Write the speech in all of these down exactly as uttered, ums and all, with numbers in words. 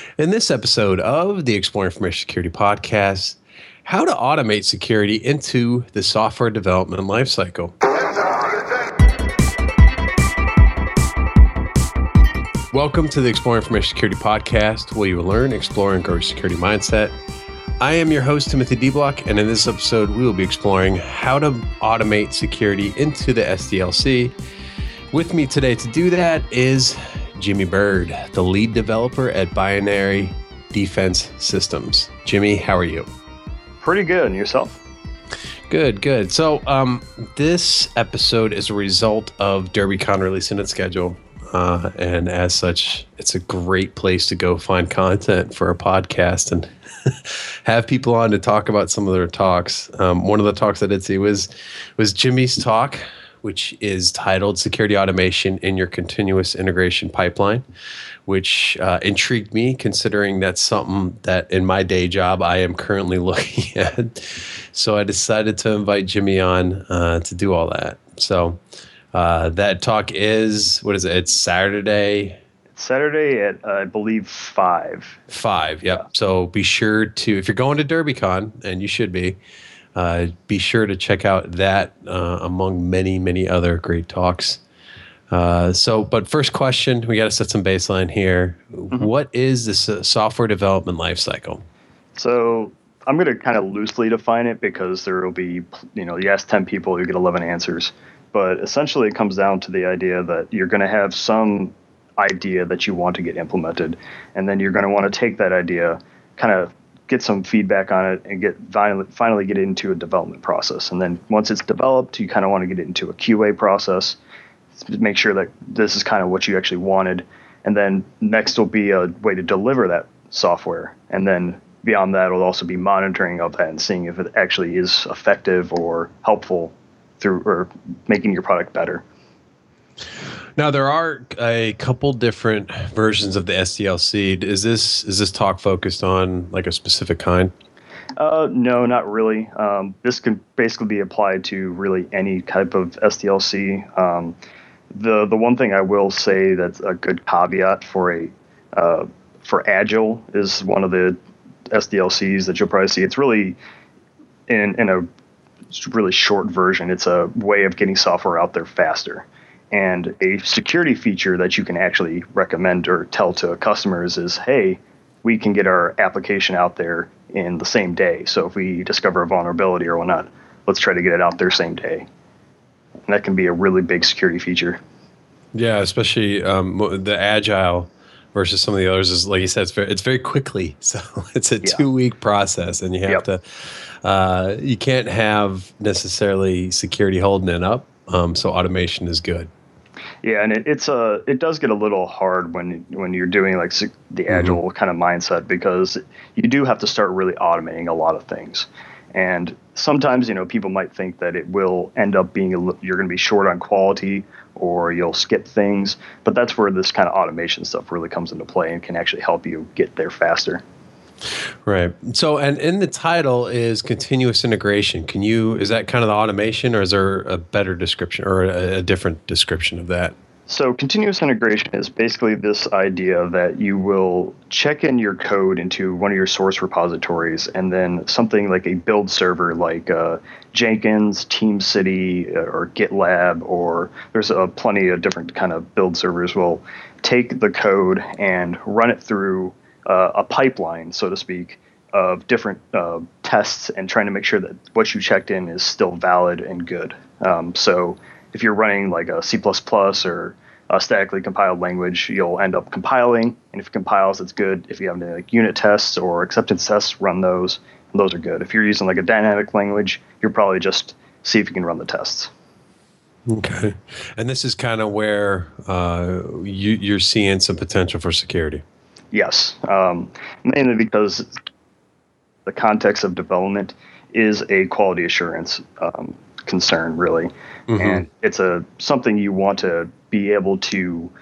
In this episode of the Exploring Information Security podcast, how to automate security into the software development lifecycle. Welcome to the Exploring Information Security podcast, where you will learn, explore, and grow your security mindset. I am your host, Timothy D. Block, and in this episode, we will be exploring how to automate security into the S D L C. With me today to do that is Jimmy Bird, the lead developer at Binary Defense Systems. Jimmy, how are you? Pretty good. And yourself? Good, good. So um, this episode is a result of DerbyCon releasing its schedule. Uh, and as such, it's a great place to go find content for a podcast and have people on to talk about some of their talks. Um, one of the talks I did see was was Jimmy's talk, which is titled Security Automation in Your Continuous Integration Pipeline, which uh, intrigued me, considering that's something that in my day job I am currently looking at. So I decided to invite Jimmy on uh, to do all that. So uh, that talk is, what is it? It's Saturday. Saturday at, uh, I believe, five. Five, yep. Yeah. So be sure to, if you're going to DerbyCon, and you should be, Uh, be sure to check out that uh, among many, many other great talks. Uh, so, but first question, we got to set some baseline here. Mm-hmm. What is this uh, software development lifecycle? So I'm going to kind of loosely define it because there will be, you know, you ask ten people, you get eleven answers. But essentially it comes down to the idea that you're going to have some idea that you want to get implemented. And then you're going to want to take that idea, kind of get some feedback on it, and get finally, finally get it into a development process. And then once it's developed, you kind of want to get it into a Q A process, make sure that this is kind of what you actually wanted. And then next will be a way to deliver that software. And then beyond that will also be monitoring of that and seeing if it actually is effective or helpful through or making your product better. Now, there are a couple different versions of the S D L C. Is this is this talk focused on like a specific kind? Uh, no, not really. Um, this can basically be applied to really any type of S D L C. Um, the the one thing I will say that's a good caveat for a uh, for Agile is one of the S D L Cs that you'll probably see. It's really in in a really short version. It's a way of getting software out there faster. And a security feature that you can actually recommend or tell to customers is, hey, we can get our application out there in the same day. So if we discover a vulnerability or whatnot, let's try to get it out there same day. And that can be a really big security feature. Yeah, especially um, the Agile versus some of the others is, like you said, it's very, it's very quickly. So it's a yeah. two-week process, and you have yep. to, uh, you can't have necessarily security holding it up. Um, so automation is good. Yeah, and it, it's a it does get a little hard when when you're doing like the Agile mm-hmm. kind of mindset, because you do have to start really automating a lot of things. And sometimes, you know, people might think that it will end up being a, you're going to be short on quality or you'll skip things, but that's where this kind of automation stuff really comes into play and can actually help you get there faster. Right. So, and in the title is continuous integration. Can you, is that kind of the automation, or is there a better description or a, a different description of that? So continuous integration is basically this idea that you will check in your code into one of your source repositories, and then something like a build server like uh, Jenkins, TeamCity, or GitLab, or there's uh, plenty of different kind of build servers will take the code and run it through Uh, a pipeline, so to speak, of different uh, tests and trying to make sure that what you checked in is still valid and good. Um, so if you're running like a C plus plus or a statically compiled language, you'll end up compiling. And if it compiles, it's good. If you have any like unit tests or acceptance tests, run those. And those are good. If you're using like a dynamic language, you're probably just see if you can run the tests. Okay. And this is kind of where uh, you, you're seeing some potential for security. Yes, um, mainly because the context of development is a quality assurance um, concern, really, mm-hmm. and it's a something you want to be able to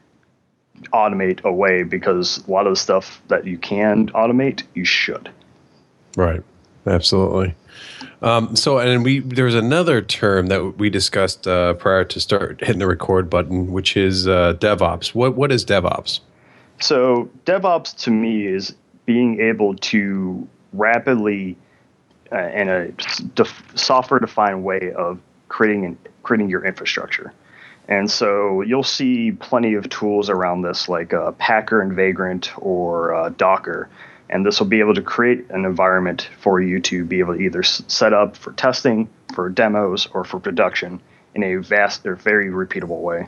automate away, because a lot of the stuff that you can automate, you should. Right. Absolutely. Um, so, and we there's another term that we discussed uh, prior to start hitting the record button, which is uh, DevOps. What what is DevOps? So DevOps to me is being able to rapidly, uh, in a def- software-defined way of creating and creating your infrastructure. And so you'll see plenty of tools around this, like uh, Packer and Vagrant or uh, Docker. And this will be able to create an environment for you to be able to either s- set up for testing, for demos, or for production in a vast or very repeatable way.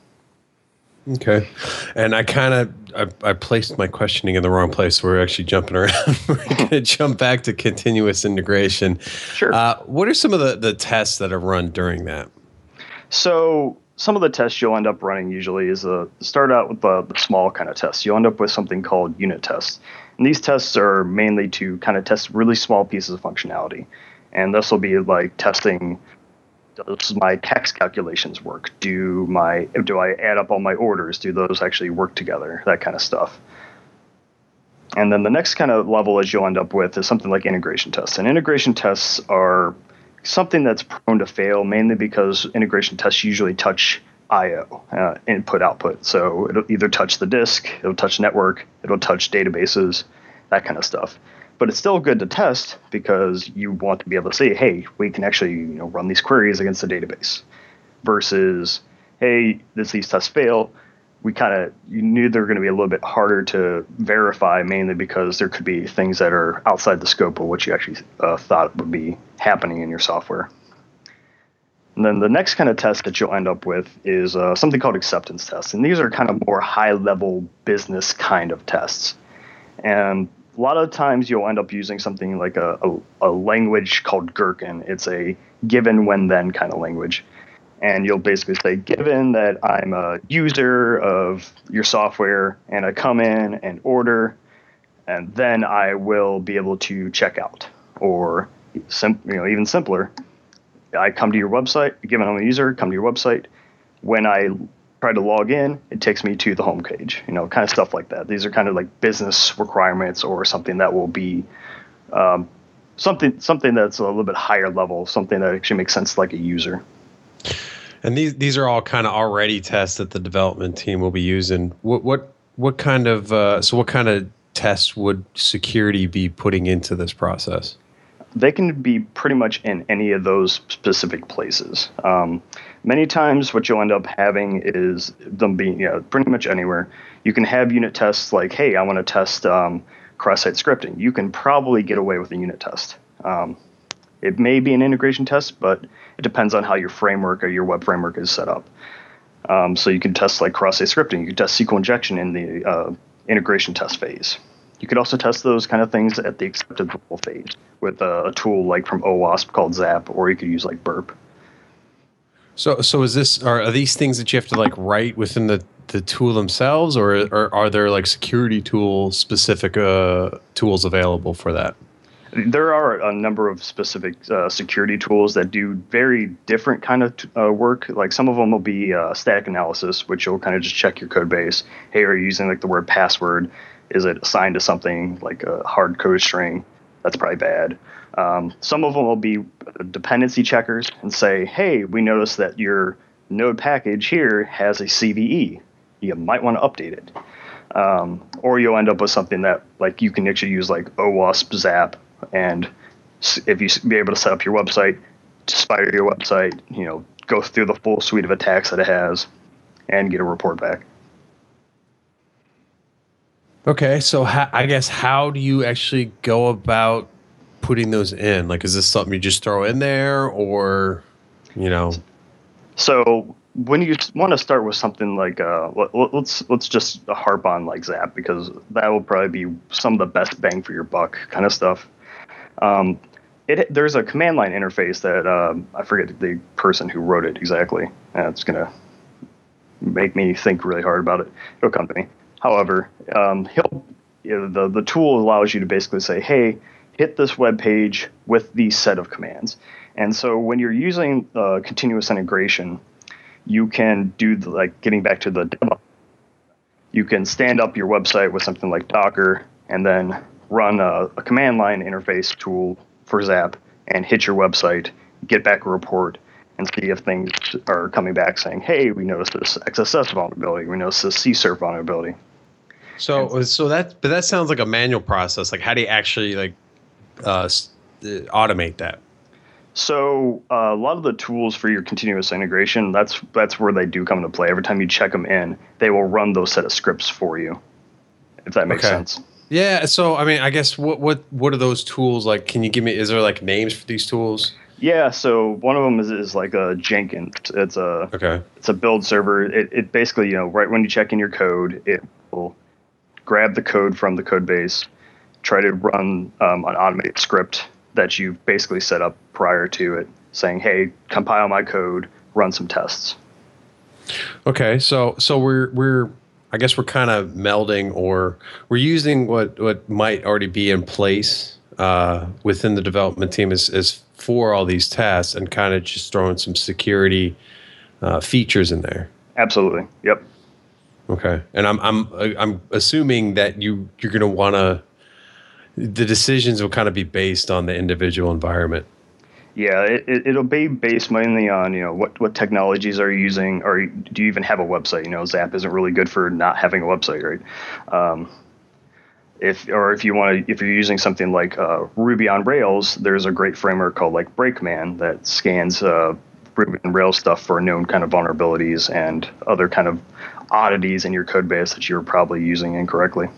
Okay. And I kind of I, I placed my questioning in the wrong place. We're actually jumping around. We're going to jump back to continuous integration. Sure. Uh, what are some of the, the tests that are run during that? So some of the tests you'll end up running usually is a start out with the, the small kind of tests. You'll end up with something called unit tests. And these tests are mainly to kind of test really small pieces of functionality. And this will be like testing, does my tax calculations work? Do my do I add up all my orders? Do those actually work together? That kind of stuff. And then the next kind of level as you'll end up with is something like integration tests. And integration tests are something that's prone to fail, mainly because integration tests usually touch I O, uh, input output. So it'll either touch the disk, it'll touch network, it'll touch databases, that kind of stuff. But it's still good to test because you want to be able to say, hey, we can actually you know run these queries against the database. Versus, hey, this these tests fail. We kind of you knew they were going to be a little bit harder to verify, mainly because there could be things that are outside the scope of what you actually uh, thought would be happening in your software. And then the next kind of test that you'll end up with is uh, something called acceptance tests. And these are kind of more high-level business kind of tests. And a lot of times you'll end up using something like a, a, a language called Gherkin. It's a given, when, then kind of language. And you'll basically say, given that I'm a user of your software and I come in and order, and then I will be able to check out. Or sim- you know, even simpler, I come to your website, given I'm a user, come to your website. When I try to log in, it takes me to the home page, you know, kind of stuff like that. These are kind of like business requirements or something that will be um, something something that's a little bit higher level, something that actually makes sense like a user. And these these are all kind of already tests that the development team will be using. What what what kind of uh, so what kind of tests would security be putting into this process? They can be pretty much in any of those specific places. Um, many times what you'll end up having is them being, you know, pretty much anywhere. You can have unit tests like, hey, I want to test um, cross-site scripting. You can probably get away with a unit test. Um, it may be an integration test, but it depends on how your framework or your web framework is set up. Um, so you can test like cross-site scripting. You can test S Q L injection in the uh, integration test phase. You could also test those kind of things at the acceptable phase with a, a tool like from OWASP called Zap, or you could use like Burp. So, so is this are, are these things that you have to like write within the, the tool themselves, or, or are there like security tool specific uh, tools available for that? There are a number of specific uh, security tools that do very different kind of uh, work. Like some of them will be uh, static analysis, which will kind of just check your code base. Hey, are you using like the word password? Is it assigned to something like a hard code string? That's probably bad. Um, some of them will be dependency checkers and say, hey, we noticed that your node package here has a C V E. You might want to update it. Um, or you'll end up with something that like you can actually use like OWASP Zap, and if you be able to set up your website, spider your website, you know, go through the full suite of attacks that it has, and get a report back. Okay, so ha- I guess how do you actually go about putting those in? Like, is this something you just throw in there, or, you know? So when you want to start with something like, uh, let, let's let's just harp on like Zap, because that will probably be some of the best bang for your buck kind of stuff. Um, it there's a command line interface that um, I forget the person who wrote it exactly. Uh, it's gonna make me think really hard about it. It'll come to me. However, um, he'll you know, the the tool allows you to basically say, hey, hit this web page with these set of commands. And so when you're using uh, continuous integration, you can do the, like getting back to the demo. You can stand up your website with something like Docker, and then run a, a command line interface tool for Zap and hit your website, get back a report, and see if things are coming back saying, hey, we noticed this X S S vulnerability, we noticed this C S R F vulnerability. So so that but that sounds like a manual process. Like how do you actually like uh, s- uh, automate that? So uh, a lot of the tools for your continuous integration, that's that's where they do come into play. Every time you check them in, they will run those set of scripts for you, if that makes Okay. sense. Yeah. So I mean, I guess what what what are those tools like? Can you give me? Is there like names for these tools? Yeah, so one of them is, is like a Jenkins. It's a Okay. it's a build server. It, it basically, you know, right when you check in your code, it will grab the code from the code base, try to run um, an automated script that you basically set up prior to it, saying, "Hey, compile my code, run some tests." Okay. So so we're we're I guess we're kind of melding or we're using what what might already be in place uh, within the development team is is for all these tasks and kind of just throwing some security uh, features in there. Absolutely. Yep. Okay. And I'm I'm I'm assuming that you you're going to want to the decisions will kind of be based on the individual environment. Yeah, it, it, it'll be based mainly on, you know, what, what technologies are you using, or do you even have a website? You know, Zap isn't really good for not having a website, right? Um, if or if you want to, if you're using something like uh, Ruby on Rails, there's a great framework called like Brakeman that scans uh, Ruby on Rails stuff for known kind of vulnerabilities and other kind of oddities in your code base that you're probably using incorrectly.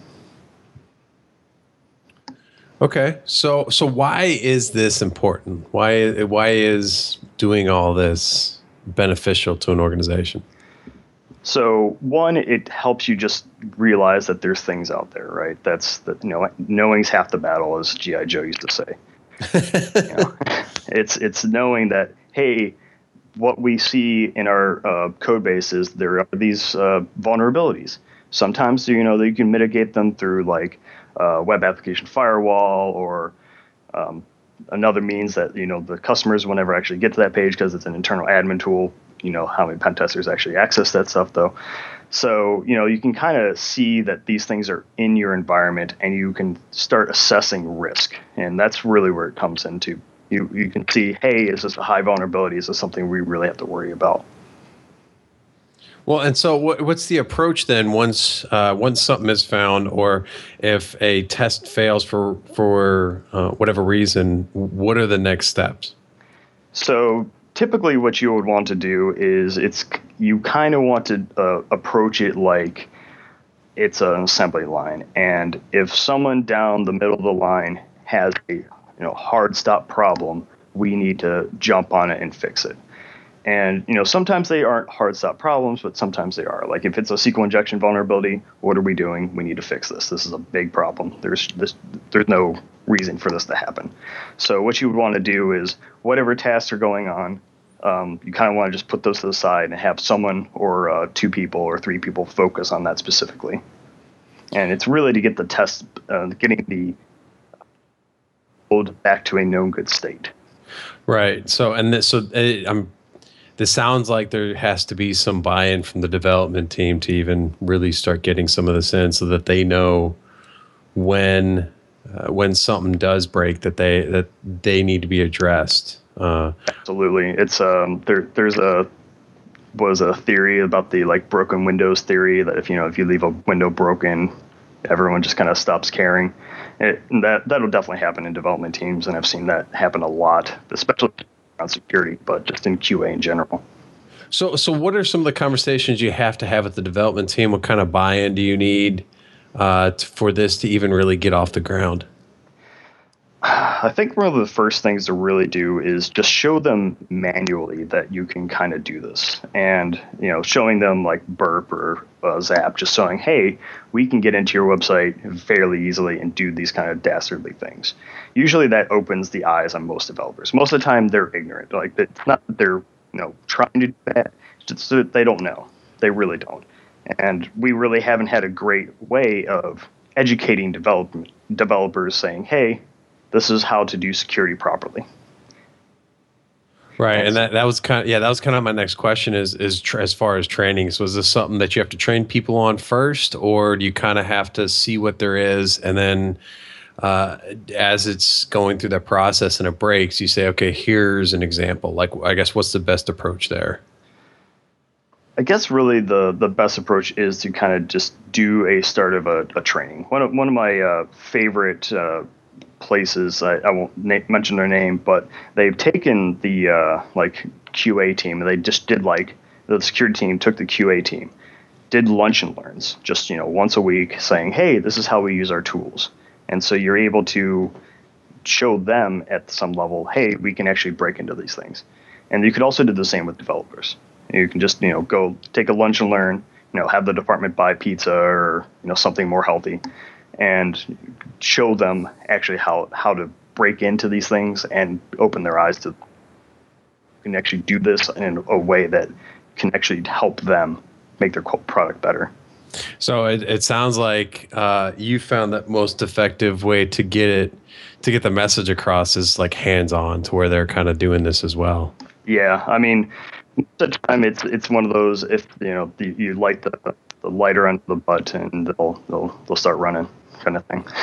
Okay. So so why is this important? Why why is doing all this beneficial to an organization? So one, it helps you just realize that there's things out there, right? That's that, you know, knowing's half the battle, as G I. Joe used to say. You know, it's it's knowing that, hey, what we see in our uh, code base is there are these uh, vulnerabilities. Sometimes, you know, you can mitigate them through like uh, web application firewall or um, another means that, you know, the customers will never actually get to that page because it's an internal admin tool. You know how many pen testers actually access that stuff, though. So, you know, you can kind of see that these things are in your environment and you can start assessing risk. And that's really where it comes into. You, you can see, hey, is this a high vulnerability? Is this something we really have to worry about? Well, and so what, what's the approach then once uh, once something is found, or if a test fails for for uh, whatever reason, what are the next steps? So typically what you would want to do is it's you kind of want to uh, approach it like it's an assembly line. And if someone down the middle of the line has a you know hard stop problem, we need to jump on it and fix it. And, you know, sometimes they aren't hard stop problems, but sometimes they are. Like if it's a S Q L injection vulnerability, what are we doing? We need to fix this. This is a big problem. There's this, there's no reason for this to happen. So what you would want to do is whatever tasks are going on, um, you kind of want to just put those to the side and have someone or uh, two people or three people focus on that specifically. And it's really to get the test, uh, getting the code back to a known good state. Right. So and this, so uh, I'm. This sounds like there has to be some buy-in from the development team to even really start getting some of this in, so that they know when uh, when something does break that they that they need to be addressed. Uh, Absolutely, it's um there. There's a was a theory about the like broken windows theory that if you know if you leave a window broken, everyone just kind of stops caring. It, and that that'll definitely happen in development teams, and I've seen that happen a lot, especially on security, but just in Q A in general. so, so what are some of the conversations you have to have with the development team? What kind of buy-in do you need uh, to, for this to even really get off the ground? I think one of the first things to really do is just show them manually that you can kind of do this, and you know, showing them like Burp or uh, Zap, just showing, hey, we can get into your website fairly easily and do these kind of dastardly things. Usually, that opens the eyes on most developers. Most of the time, they're ignorant. Like it's not that they're you know trying to do that; it's just that they don't know. They really don't, and we really haven't had a great way of educating development developers, saying, hey, this is how to do security properly. Right, and that, that was kind of yeah that was kind of my next question is is tra- as far as training. So is this something that you have to train people on first, or do you kind of have to see what there is, and then uh, as it's going through that process and it breaks, you say, okay, here's an example. Like I guess what's the best approach there? I guess really the, the best approach is to kind of just do a start of a, a training. One of one of my uh, favorite uh, places, I, I won't na- mention their name, but they've taken the uh, like Q A team and they just did like the security team took the Q A team, did lunch and learns just you know once a week, saying, hey, this is how we use our tools, and so you're able to show them at some level, hey, we can actually break into these things, and you could also do the same with developers. You can just, you know, go take a lunch and learn, you know, have the department buy pizza or, you know, something more healthy and show them actually how, how to break into these things and open their eyes to you can actually do this in a way that can actually help them make their product better. So it, it sounds like uh, you found that most effective way to get it, to get the message across is like hands-on to where they're kind of doing this as well. Yeah. I mean, most of the time it's it's one of those, if you know you, you light the, the lighter under the butt and they'll they'll they'll start running kind of thing.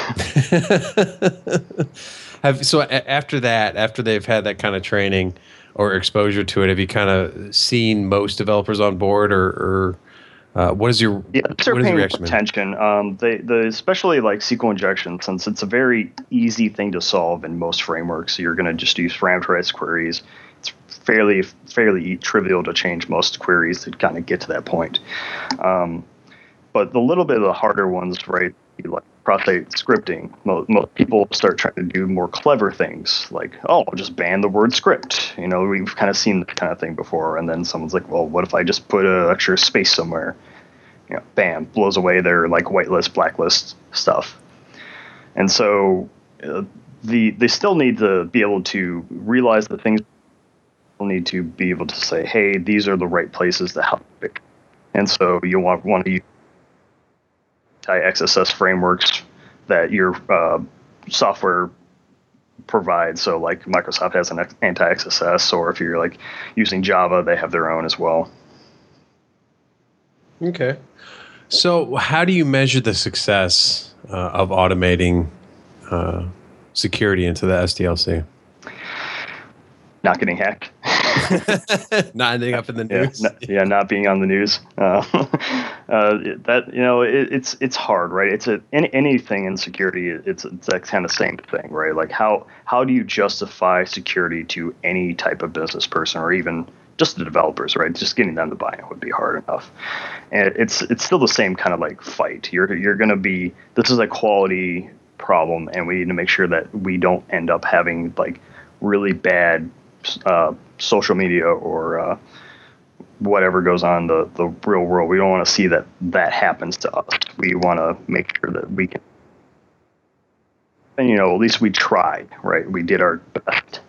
have so a- after that, after they've had that kind of training or exposure to it, have you kind of seen most developers on board, or, or uh, what is your yeah? They're what is your paying reaction? attention. Um, they the especially like S Q L injection, since it's a very easy thing to solve in most frameworks. You're going to just use parameterized queries. It's fairly fairly trivial to change most queries to kind of get to that point. Um, but the little bit of the harder ones, right, like cross-site scripting, most, most people start trying to do more clever things, like, oh, I'll just ban the word script. You know, we've kind of seen that kind of thing before. And then someone's like, well, what if I just put an extra space somewhere? You know, bam, blows away their like whitelist, blacklist stuff. And so uh, the they still need to be able to realize the things. Need to be able to say, hey, these are the right places to help it. And so you want want to use anti-X S S frameworks that your uh, software provides. So like Microsoft has an anti-X S S, or if you're like using Java, they have their own as well. Okay. So how do you measure the success uh, of automating uh, security into the S D L C? Not getting hacked. Not ending up in the news. Yeah, not, yeah, not being on the news. Uh, uh, that you know, it, it's it's hard, right? It's a any, anything in security. It's it's that kind of same thing, right? Like how how do you justify security to any type of business person, or even just the developers, right? Just getting them to buy it would be hard enough. And it's it's still the same kind of like fight. You're you're going to be. This is a quality problem, and we need to make sure that we don't end up having like really bad uh, social media or uh, whatever goes on in the, the real world. We don't want to see that that happens to us. We want to make sure that we can, and you know, at least we tried, right? We did our best.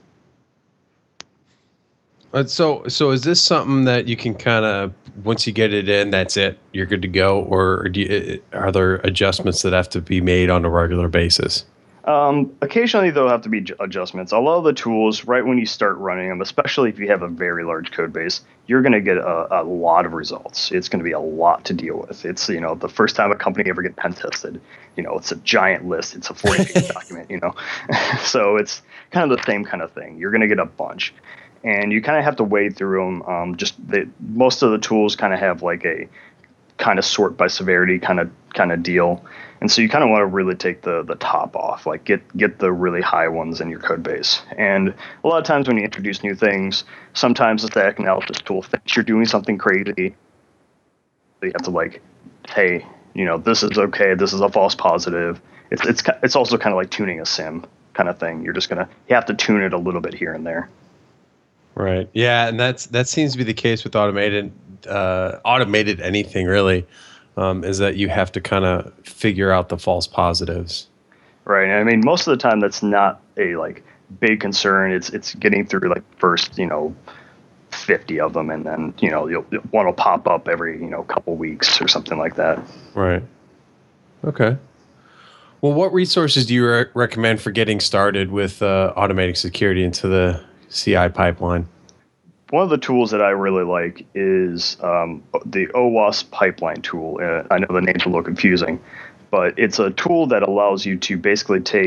Uh, so, so is this something that you can kind of, once you get it in, that's it, you're good to go, or do you, are there adjustments that have to be made on a regular basis? Um, occasionally, there'll have to be adjustments. A lot of the tools, right when you start running them, especially if you have a very large code base, you're going to get a, a lot of results. It's going to be a lot to deal with. It's, you know, the first time a company ever get pen tested, you know, it's a giant list. It's a forty page document, you know. So it's kind of the same kind of thing. You're going to get a bunch. And you kind of have to wade through them. Um, just the, most of the tools kind of have like a kind of sort by severity kind of kind of deal. And so you kind of want to really take the the top off, like get get the really high ones in your code base. And a lot of times when you introduce new things, sometimes the static analysis tool thinks you're doing something crazy. So you have to like, hey, you know, this is okay. This is a false positive. It's it's it's also kind of like tuning a sim kind of thing. You're just gonna you have to tune it a little bit here and there. Right. Yeah, and that's that seems to be the case with automated uh, automated anything really. Um, is that you have to kind of figure out the false positives. Right. I mean, most of the time that's not a like big concern. It's it's getting through like first, you know, fifty of them, and then, you know, you'll, one will pop up every, you know, couple weeks or something like that. Right. Okay. Well, what resources do you re- recommend for getting started with uh, automating security into the C I pipeline? One of the tools that I really like is um, the OWASP pipeline tool. Uh, I know the name's a little confusing, but it's a tool that allows you to basically take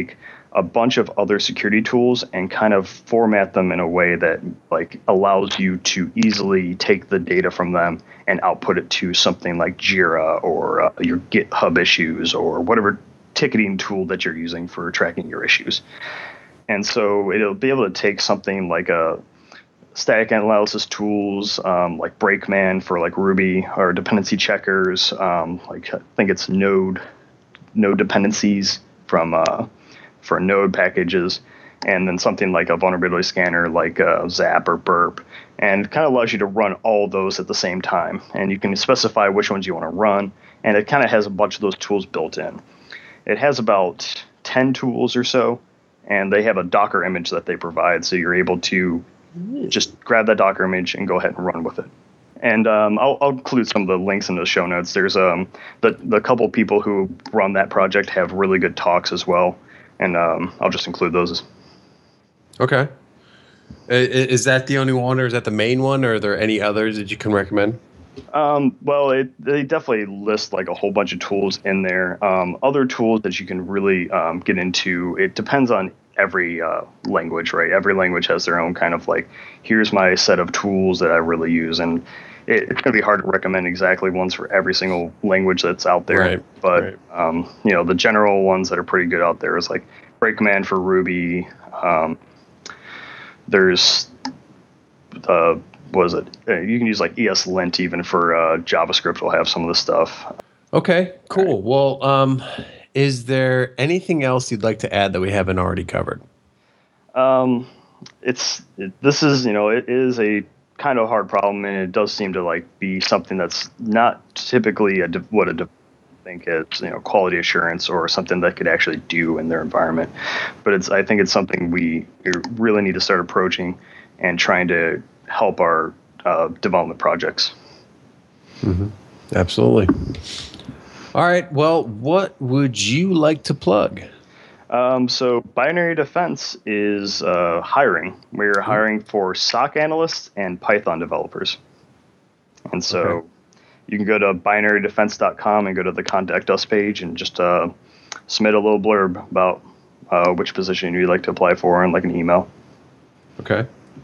a bunch of other security tools and kind of format them in a way that like allows you to easily take the data from them and output it to something like Jira or uh, your GitHub issues or whatever ticketing tool that you're using for tracking your issues. And so it'll be able to take something like a static analysis tools, um, like Brakeman for like Ruby, or dependency checkers, um, like I think it's Node, Node dependencies from uh, for Node packages, and then something like a vulnerability scanner like uh, Zap or Burp, and it kind of allows you to run all those at the same time. And you can specify which ones you want to run, and it kind of has a bunch of those tools built in. It has about ten tools or so, and they have a Docker image that they provide, so you're able to just grab that Docker image and go ahead and run with it. And um, I'll, I'll include some of the links in the show notes. There's um, the, the couple people who run that project have really good talks as well, and um, I'll just include those. Okay. Is that the only one, or is that the main one, or are there any others that you can recommend? Um, well, it, they definitely list like a whole bunch of tools in there. Um, other tools that you can really um, get into, it depends on every uh, language, right? Every language has their own kind of like, here's my set of tools that I really use. And it, it's going to be hard to recommend exactly ones for every single language that's out there. Right, but, right. Um, you know, the general ones that are pretty good out there is like Brakeman for Ruby. Um, there's, uh, what is it? You can use like ESLint even for uh, JavaScript will have some of the stuff. Okay, cool. Right. Well, um, is there anything else you'd like to add that we haven't already covered? Um, it's it, this is you know it is a kind of hard problem, and it does seem to like be something that's not typically a de- what a de- think it's you know quality assurance or something that could actually do in their environment. But it's I think it's something we really need to start approaching and trying to help our uh, development projects. Mm-hmm. Absolutely. All right. Well, what would you like to plug? Um, so Binary Defense is uh, hiring. We're hiring for S O C analysts and Python developers. And so okay. you can go to binary defense dot com and go to the Contact Us page and just uh, submit a little blurb about uh, which position you'd like to apply for and like an email. Okay.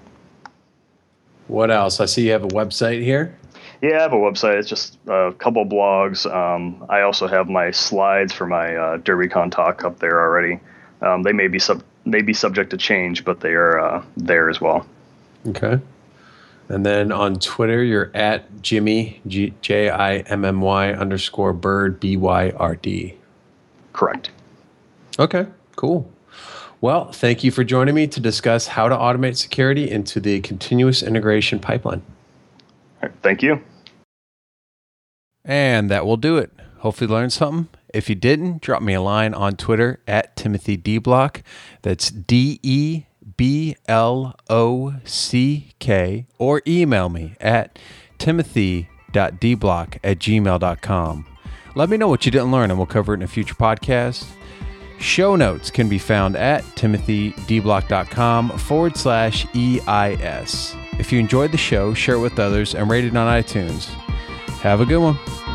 What else? I see you have a website here. Yeah, I have a website. It's just a couple of blogs. Um, I also have my slides for my uh, DerbyCon talk up there already. Um, they may be sub may be subject to change, but they are uh, there as well. Okay. And then on Twitter, you're at Jimmy, G- J I M M Y underscore Bird, B Y R D. Correct. Okay, cool. Well, thank you for joining me to discuss how to automate security into the continuous integration pipeline. All right, thank you. And that will do it. Hopefully you learned something. If you didn't, drop me a line on Twitter at Timothy D Block. That's D E B L O C K, or email me at timothy dot d block at gmail dot com. Let me know what you didn't learn and we'll cover it in a future podcast. Show notes can be found at timothydblock.com forward slash EIS. If you enjoyed the show, share it with others and rate it on iTunes. Have a good one.